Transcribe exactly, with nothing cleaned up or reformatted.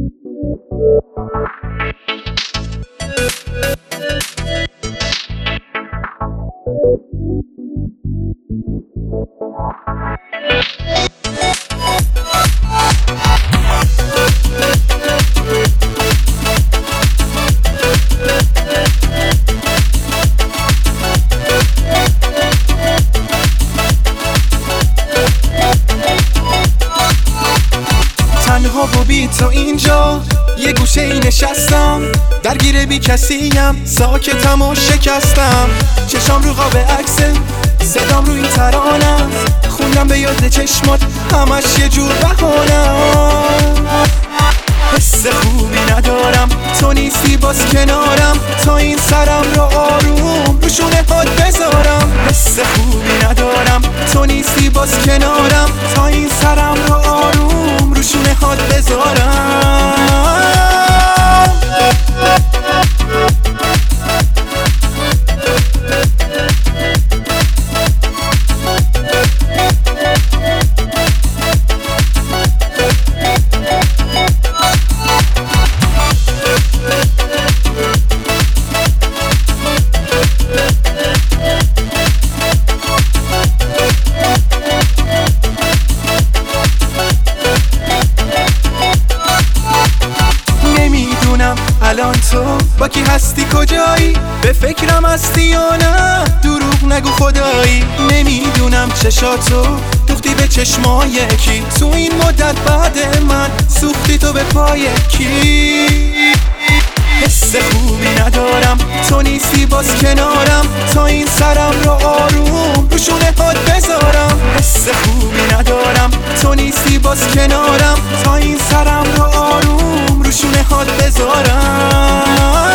تنها و بی تو اینجا یه گوشه ای نشستم، درگیر بی کسیم، ساکتم و شکستم. چشام رو قاب عکسه، صدام رو این ترانه، خوندم به یاد چشمات همش یه جور بهانم. حس خوبی ندارم تو نیستی باز کنارم، تا این سرم رو آروم رو شونه هات بذارم. حس خوبی ندارم تو نیستی باز کنارم، تا این سرم رو آروم رو شونه هات بذارم. الان تو با کی هستی کجایی؟ به فکرم هستی یا نه؟ دروغ نگو خدایی. نمیدونم چشاتو دوختی به چشمای کی، تو این مدت بعد من سوختی تو به پای کی. حس خوبی ندارم تو نیستی باز کنارم، تا این سرم رو آروم رو شونه هات بذارم. حس خوبی ندارم تو نیستی باز کنارم، تا این سرم رو آروم رو شونه هات بذارم.